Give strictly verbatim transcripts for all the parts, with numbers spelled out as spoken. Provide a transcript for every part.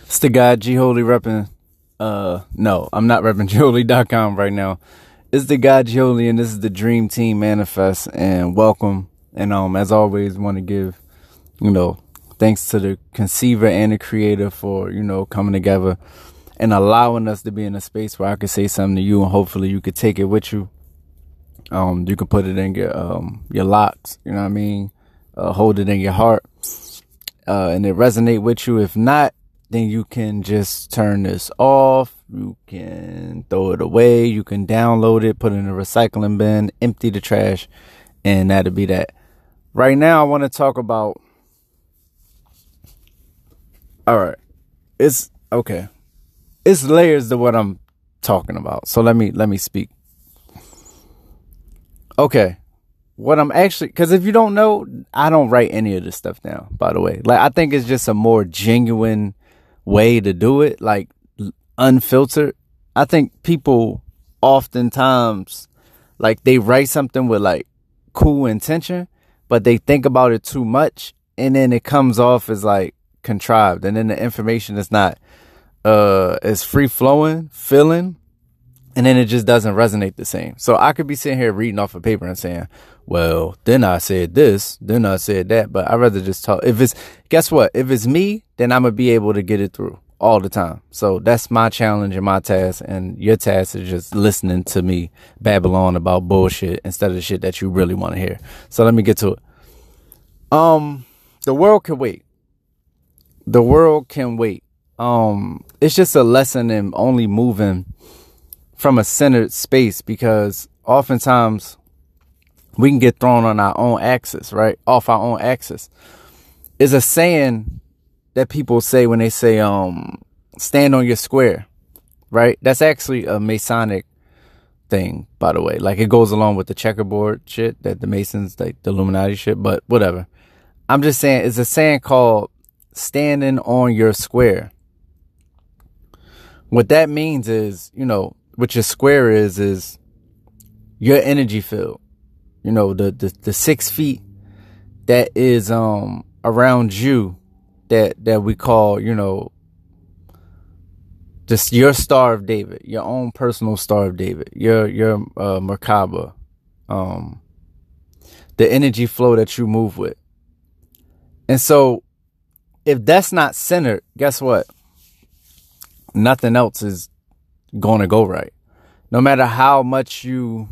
It's the guy G Holy repping. Uh, no, I'm not repping G Holy dot com right now. It's the guy G Holy, and this is the Dream Team Manifest. And welcome. And um, as always, want to give, you know, thanks to the conceiver and the creator for, you know, coming together and allowing us to be in a space where I could say something to you, and hopefully you could take it with you. Um, you can put it in your um your locks. You know what I mean? Uh, hold it in your heart, uh, and it resonate with you. If not, then you can just turn this off. You can throw it away. You can download it, put it in a recycling bin, empty the trash, and that'll be that. Right now, I want to talk about. All right, it's okay. It's layers to what I'm talking about. So let me let me speak. Okay. What I'm actually, because if you don't know, I don't write any of this stuff down, by the way. Like, I think it's just a more genuine way to do it, like unfiltered. I think people oftentimes, like, they write something with like cool intention, but they think about it too much, and then it comes off as like contrived, and then the information is not uh as free flowing, feeling, and then it just doesn't resonate the same. So I could be sitting here reading off a paper and saying, well, then I said this, then I said that, but I'd rather just talk. If it's, guess what? If it's me, then I'm going to be able to get it through all the time. So that's my challenge and my task, and your task is just listening to me babble on about bullshit instead of the shit that you really want to hear. So let me get to it. Um, the world can wait. The world can wait. Um, it's just a lesson in only moving from a centered space, because oftentimes we can get thrown on our own axis, right? Off our own axis. Is a saying that people say when they say, um, stand on your square, right? That's actually a Masonic thing, by the way. Like, it goes along with the checkerboard shit that the Masons, like the Illuminati shit, but whatever. I'm just saying, it's a saying called standing on your square. What that means is, you know, what your square is, is your energy field. You know, the, the, the six feet that is um around you that, that we call, you know, just your Star of David, your own personal Star of David, your, your uh, Merkaba, um, the energy flow that you move with. And so if that's not centered, guess what? Nothing else is going to go right. No matter how much you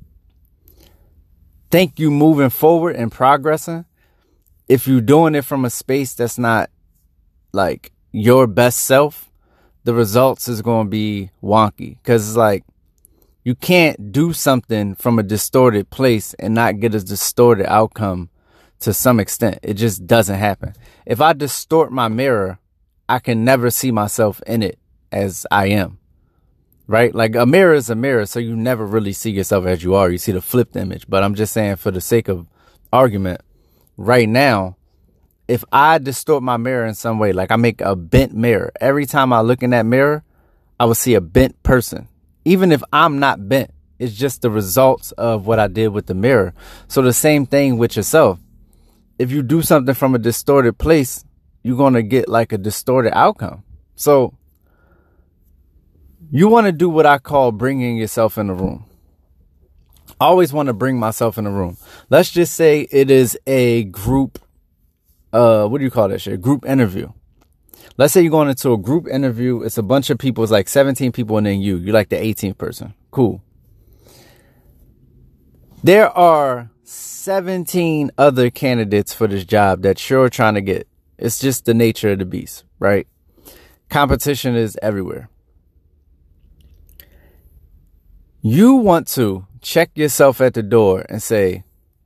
think you moving forward and progressing, if you're doing it from a space that's not like your best self, the results is going to be wonky. Because it's like, you can't do something from a distorted place and not get a distorted outcome to some extent. It just doesn't happen. If I distort my mirror, I can never see myself in it as I am. Right? Like, a mirror is a mirror, so you never really see yourself as you are. You see the flipped image. But I'm just saying, for the sake of argument, right now, if I distort my mirror in some way, like I make a bent mirror, every time I look in that mirror, I will see a bent person. Even if I'm not bent, it's just the results of what I did with the mirror. So the same thing with yourself. If you do something from a distorted place, you're going to get like a distorted outcome. So you want to do what I call bringing yourself in the room. I always want to bring myself in the room. Let's just say it is a group, uh, what do you call that shit? Group interview. Let's say you're going into a group interview. It's a bunch of people. It's like seventeen people, and then you. You're like the eighteenth person. Cool. There are seventeen other candidates for this job that you're trying to get. It's just the nature of the beast, right? Competition is everywhere. You want to check yourself at the door and say,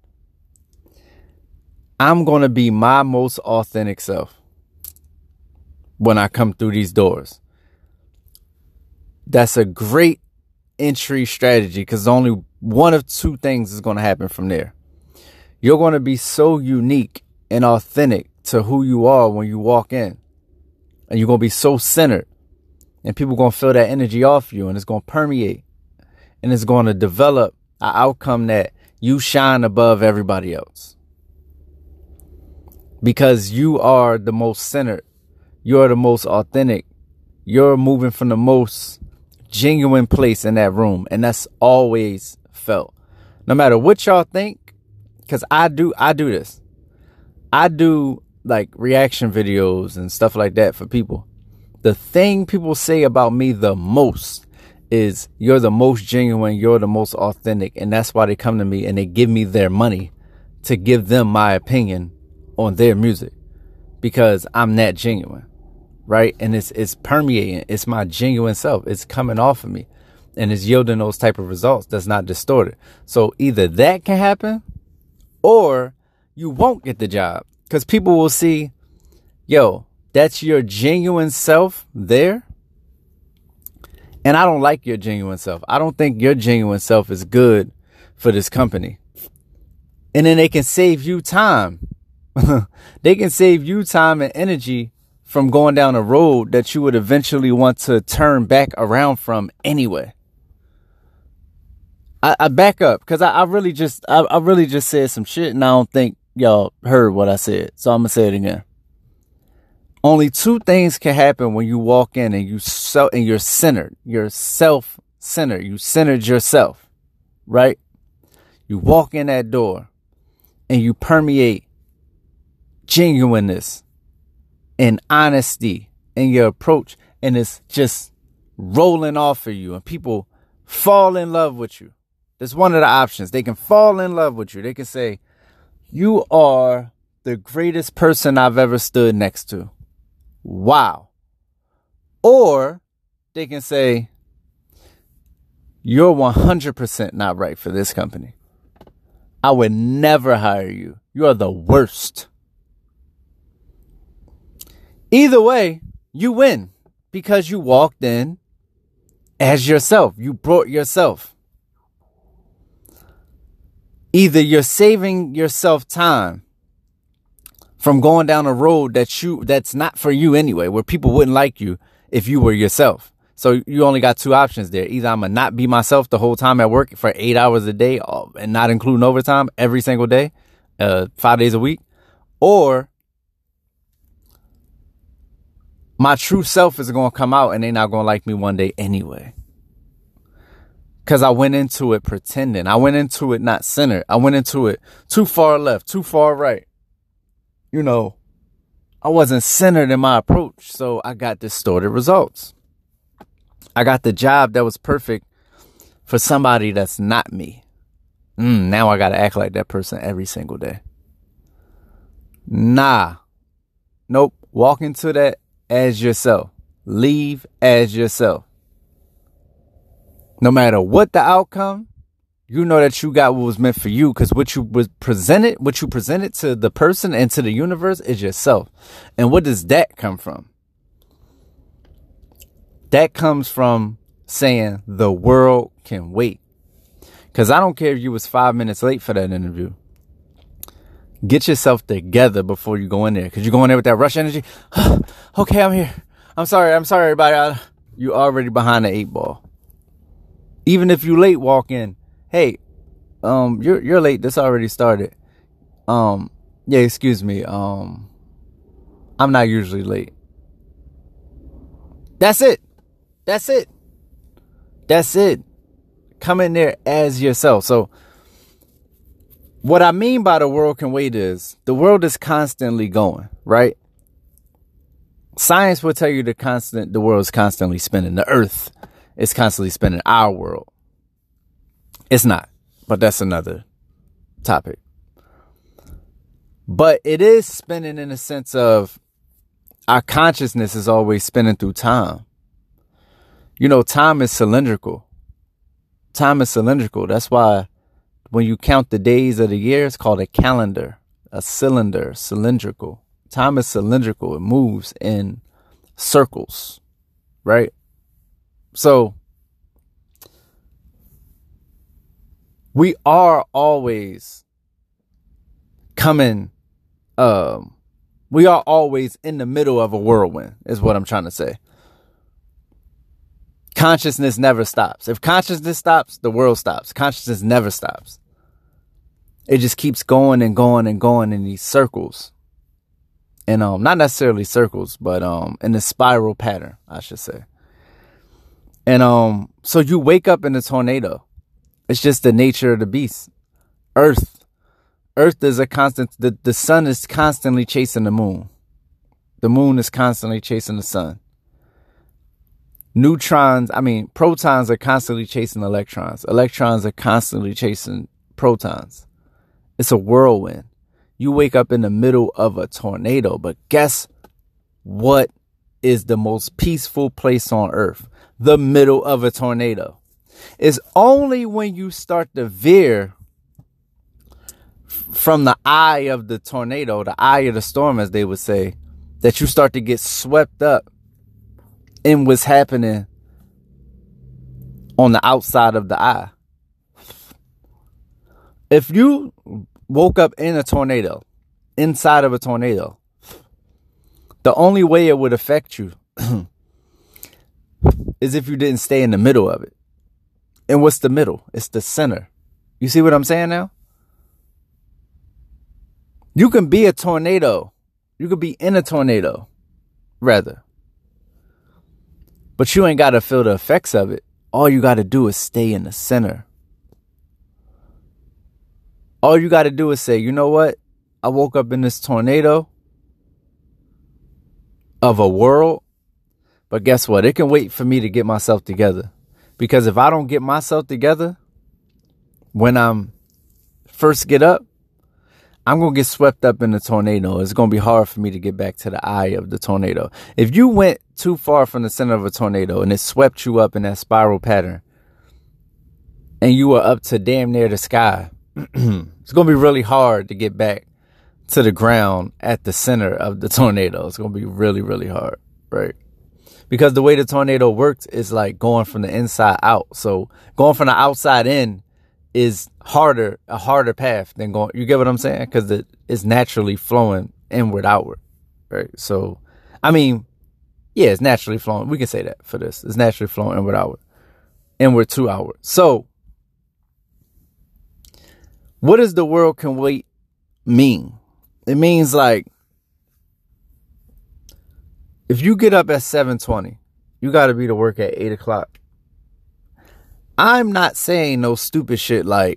I'm going to be my most authentic self when I come through these doors. That's a great entry strategy, because only one of two things is going to happen from there. You're going to be so unique and authentic to who you are when you walk in. And you're going to be so centered. And people are going to feel that energy off you, and it's going to permeate. And it's going to develop an outcome that you shine above everybody else. Because you are the most centered. you're the most authentic. You're moving from the most genuine place in that room. And that's always felt. No matter what y'all think, because I do, I do this. I do like reaction videos and stuff like that for people. The thing people say about me the most is you're the most genuine, you're the most authentic. And that's why they come to me and they give me their money to give them my opinion on their music, because I'm that genuine. Right. And it's it's permeating. It's my genuine self. It's coming off of me and it's yielding those type of results that's not distorted. So either that can happen or you won't get the job, because people will see, yo, that's your genuine self there. And I don't like your genuine self. I don't think your genuine self is good for this company. And then they can save you time. They can save you time and energy from going down a road that you would eventually want to turn back around from anyway. I, I back up because I, I really just I, I really just said some shit and I don't think y'all heard what I said. So I'm gonna say it again. Only two things can happen when you walk in and you so and you're centered. You're self-centered. You centered yourself, right? You walk in that door and you permeate genuineness and honesty in your approach, and it's just rolling off of you and people fall in love with you. That's one of the options. They can fall in love with you. They can say, you are the greatest person I've ever stood next to. Wow. Or they can say, you're one hundred percent not right for this company. I would never hire you. You are the worst. Either way, you win because you walked in as yourself. You brought yourself. Either you're saving yourself time from going down a road that you that's not for you anyway, where people wouldn't like you if you were yourself. So you only got two options there. Either I'm going to not be myself the whole time at work for eight hours a day and not including overtime every single day, uh, five days a week, or my true self is going to come out and they're not going to like me one day anyway. Because I went into it pretending. I went into it not centered. I went into it too far left, too far right. You know, I wasn't centered in my approach, so I got distorted results. I got the job that was perfect for somebody that's not me. Mm, now I got to act like that person every single day. Nah. Nope. Walk into that as yourself. Leave as yourself. No matter what the outcome, you know that you got what was meant for you, because what you was presented, what you presented to the person and to the universe is yourself. And what does that come from? That comes from saying the world can wait. Because I don't care if you was five minutes late for that interview. Get yourself together before you go in there. Because you go in there with that rush energy. Okay, I'm here. I'm sorry. I'm sorry, everybody. You're already behind the eight ball. Even if you late, walk in. Hey, um, you're you're late. This already started. Um, yeah, excuse me. Um, I'm not usually late. That's it. That's it. That's it. Come in there as yourself. So what I mean by the world can wait is the world is constantly going, right? Science will tell you the constant, the world is constantly spinning. The earth is constantly spinning. Our world. It's not, but that's another topic. But it is spinning in the sense of our consciousness is always spinning through time. You know, time is cylindrical. Time is cylindrical. That's why when you count the days of the year, it's called a calendar, a cylinder, cylindrical. Time is cylindrical. It moves in circles, right? So we are always coming, um, we are always in the middle of a whirlwind, is what I'm trying to say. Consciousness never stops. If consciousness stops, the world stops. Consciousness never stops. It just keeps going and going and going in these circles. And um, not necessarily circles, but um, in a spiral pattern, I should say. And um, so you wake up in a tornado. It's just the nature of the beast. Earth. Earth is a constant. The, the sun is constantly chasing the moon. The moon is constantly chasing the sun. Neutrons, I mean, protons are constantly chasing electrons. Electrons are constantly chasing protons. It's a whirlwind. You wake up in the middle of a tornado, but guess what is the most peaceful place on earth? The middle of a tornado. It's only when you start to veer from the eye of the tornado, the eye of the storm, as they would say, that you start to get swept up in what's happening on the outside of the eye. If you woke up in a tornado, inside of a tornado, the only way it would affect you is if you didn't stay in the middle of it. And what's the middle? It's the center. You see what I'm saying now? You can be a tornado. You could be in a tornado, rather. But you ain't got to feel the effects of it. All you got to do is stay in the center. All you got to do is say, you know what? I woke up in this tornado of a world. But guess what? It can wait for me to get myself together. Because if I don't get myself together when I'm first get up, I'm going to get swept up in the tornado. It's going to be hard for me to get back to the eye of the tornado. If you went too far from the center of a tornado and it swept you up in that spiral pattern and you were up to damn near the sky, it's going to be really hard to get back to the ground at the center of the tornado. It's going to be really, really hard, right? Because the way the tornado works is like going from the inside out. So going from the outside in is harder, a harder path than going, you get what I'm saying? Because it is naturally flowing inward, outward, right? So, I mean, yeah, it's naturally flowing. We can say that for this. It's naturally flowing inward, outward, inward to outward. So, what does the world can wait mean? It means like, if you get up at seven twenty, you got to be to work at eight o'clock. I'm not saying no stupid shit like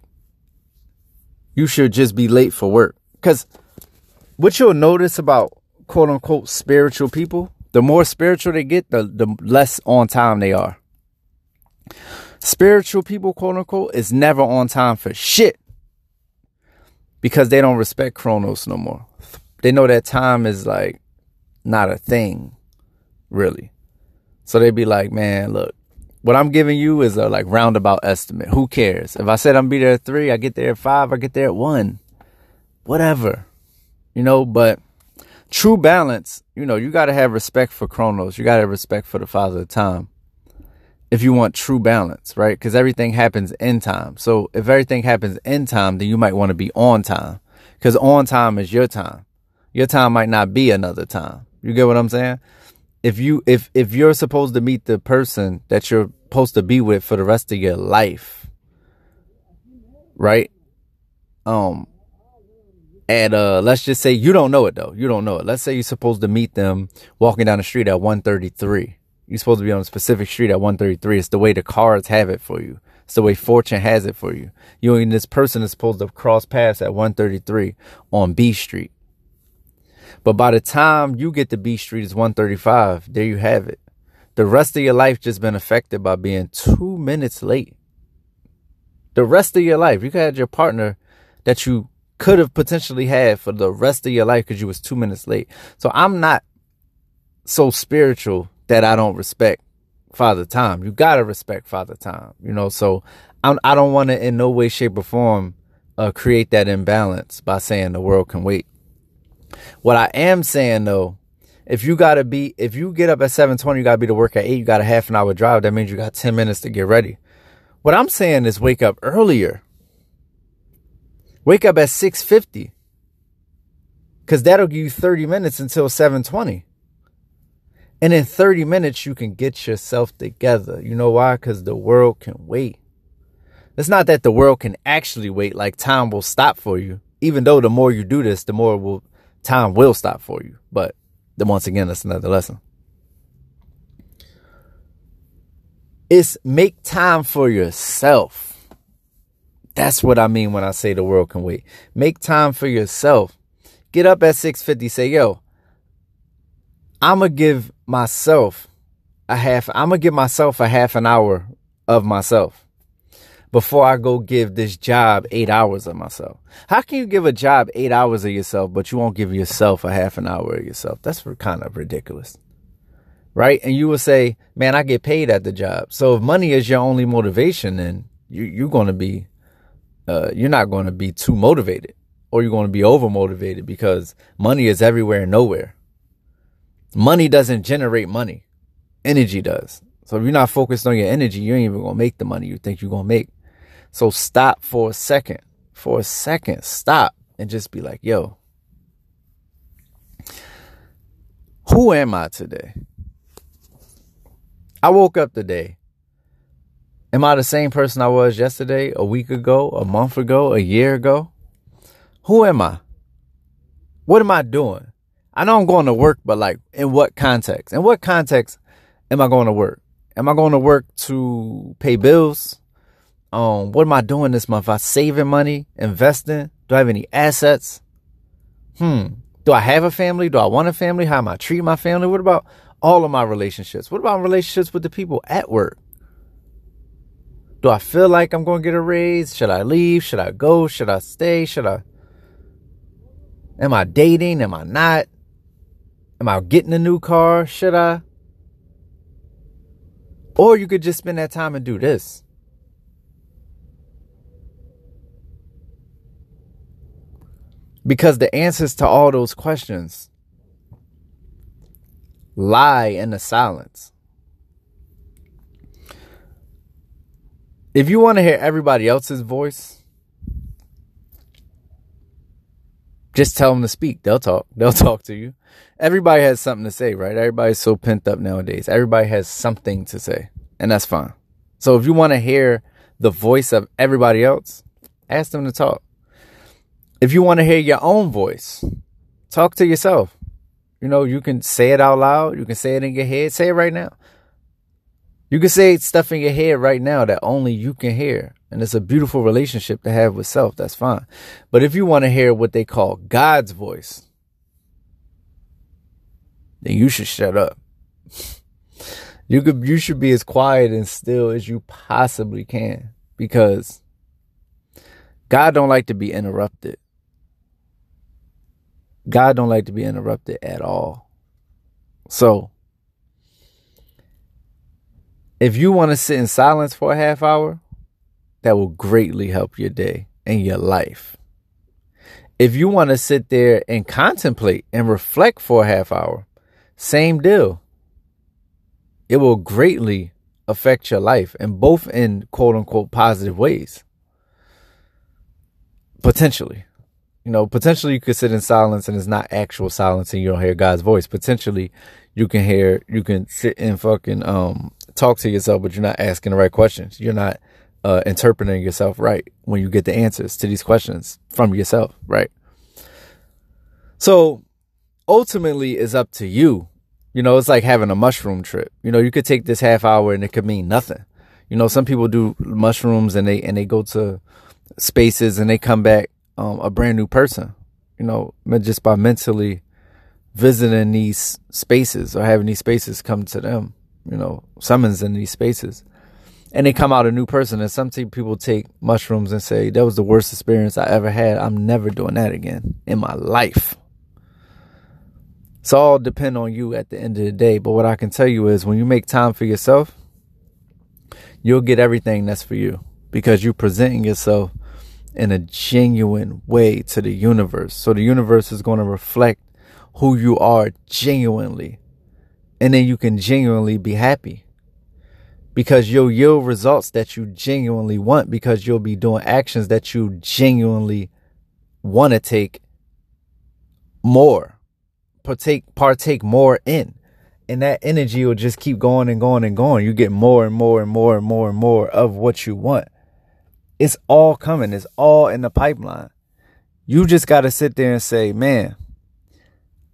you should just be late for work. Because what you'll notice about quote unquote spiritual people, the more spiritual they get, the, the less on time they are. Spiritual people, quote unquote, is never on time for shit. Because they don't respect Chronos no more. They know that time is like not a thing, really. So they be like, man, look. What I'm giving you is a like roundabout estimate. Who cares? If I said I'm be there at three, I get there at five, I get there at one. Whatever. You know, but true balance, you know, you got to have respect for Chronos. You got to have respect for the Father of Time. If you want true balance, right? Because everything happens in time. So if everything happens in time, then you might want to be on time. Because on time is your time. Your time might not be another time. You get what I'm saying? If you if if you're supposed to meet the person that you're supposed to be with for the rest of your life, right? Um, and uh, let's just say you don't know it though. You don't know it. Let's say you're supposed to meet them walking down the street at one thirty-three. You're supposed to be on a specific street at one thirty-three. It's the way the cards have it for you. It's the way fortune has it for you. You and this person is supposed to cross paths at one thirty-three on B Street. But by the time you get to B Street, it's one thirty-five. There you have it. The rest of your life just been affected by being two minutes late. The rest of your life. You could have your partner that you could have potentially had for the rest of your life because you was two minutes late. So I'm not so spiritual that I don't respect Father Time. You got to respect Father Time. You know, so I'm, I don't want to in no way, shape, or form uh, create that imbalance by saying the world can wait. What I am saying, though, if you got to be, if you get up at seven twenty, you got to be to work at eight, you got a half an hour drive. That means you got ten minutes to get ready. What I'm saying is wake up earlier. Wake up at six fifty. Because that'll give you thirty minutes until seven twenty. And in thirty minutes, you can get yourself together. You know why? Because the world can wait. It's not that the world can actually wait, like time will stop for you. Even though the more you do this, the more it will Time will stop for you. But then once again, that's another lesson. It's make time for yourself. That's what I mean when I say the world can wait. Make time for yourself. Get up at six fifty. Say, yo, I'm going to give myself a half. I'm going to give myself a half an hour of myself before I go give this job eight hours of myself. How can you give a job eight hours of yourself, but you won't give yourself a half an hour of yourself? That's kind of ridiculous. Right? And you will say, man, I get paid at the job. So if money is your only motivation, then you, you're going to be, uh, you're not going to be too motivated, or you're going to be over motivated, because money is everywhere and nowhere. Money doesn't generate money. Energy does. So if you're not focused on your energy, you ain't even going to make the money you think you're going to make. So stop for a second, for a second, stop and just be like, yo, who am I today? I woke up today. Am I the same person I was yesterday, a week ago, a month ago, a year ago? Who am I? What am I doing? I know I'm going to work, but like, in what context? In what context am I going to work? Am I going to work to pay bills? Um, what am I doing this month? Am I saving money, investing? Do I have any assets? Hmm. Do I have a family? Do I want a family? How am I treating my family? What about all of my relationships? What about relationships with the people at work? Do I feel like I'm going to get a raise? Should I leave? Should I go? Should I stay? Should I? Am I dating? Am I not? Am I getting a new car? Should I? Or you could just spend that time and do this. Because the answers to all those questions lie in the silence. If you want to hear everybody else's voice, just tell them to speak. They'll talk. They'll talk to you. Everybody has something to say, right? Everybody's so pent up nowadays. Everybody has something to say, and that's fine. So if you want to hear the voice of everybody else, ask them to talk. If you want to hear your own voice, talk to yourself. You know, you can say it out loud. You can say it in your head. Say it right now. You can say stuff in your head right now that only you can hear. And it's a beautiful relationship to have with self. That's fine. But if you want to hear what they call God's voice, then you should shut up. You could, you should be as quiet and still as you possibly can, because God don't like to be interrupted. God don't like to be interrupted at all. So if you want to sit in silence for a half hour, that will greatly help your day and your life. If you want to sit there and contemplate and reflect for a half hour, same deal. It will greatly affect your life, and both in quote unquote positive ways. Potentially. You know, potentially you could sit in silence and it's not actual silence and you don't hear God's voice. Potentially you can hear, you can sit and fucking um talk to yourself, but you're not asking the right questions. You're not uh, interpreting yourself right when you get the answers to these questions from yourself, right? So ultimately it's up to you. You know, it's like having a mushroom trip. You know, you could take this half hour and it could mean nothing. You know, some people do mushrooms and they and they go to spaces and they come back um, a brand new person, you know, just by mentally visiting these spaces or having these spaces come to them, you know, summons in these spaces. And they come out a new person. And some people take mushrooms and say, that was the worst experience I ever had. I'm never doing that again in my life. It's all depend on you at the end of the day. But what I can tell you is when you make time for yourself, you'll get everything that's for you, because you're presenting yourself in a genuine way to the universe. So the universe is going to reflect who you are genuinely. And then you can genuinely be happy, because you'll yield results that you genuinely want, because you'll be doing actions that you genuinely want to take more, partake, partake more in. And that energy will just keep going and going and going. You get more and more and more and more and more of what you want. It's all coming. It's all in the pipeline. You just got to sit there and say, man,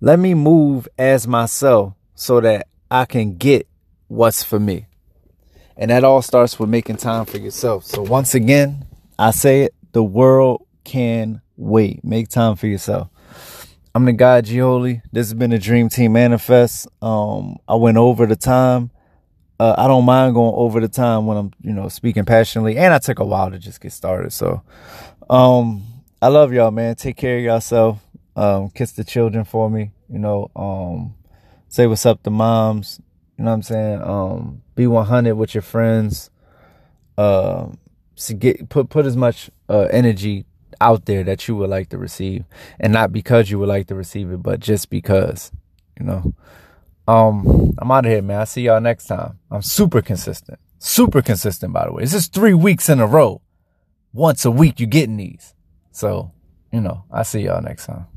Let me move as myself so that I can get what's for me. And that all starts with making time for yourself. So once again, I say it, the world can wait. Make time for yourself. I'm the guy Gioli. This has been the Dream Team Manifest. Um, I went over the time. Uh, I don't mind going over the time when I'm, you know, speaking passionately. And I took a while to just get started. So, um, I love y'all, man. Take care of yourself. Um, kiss the children for me. You know, um, say what's up to moms. You know what I'm saying? Um, be one hundred with your friends. Uh, so get, put, put as much uh, energy out there that you would like to receive. And not because you would like to receive it, but just because, you know. Um, I'm out of here, man. I'll see y'all next time. I'm super consistent. Super consistent, by the way. This is three weeks in a row. Once a week, you're getting these. So, you know, I'll see y'all next time.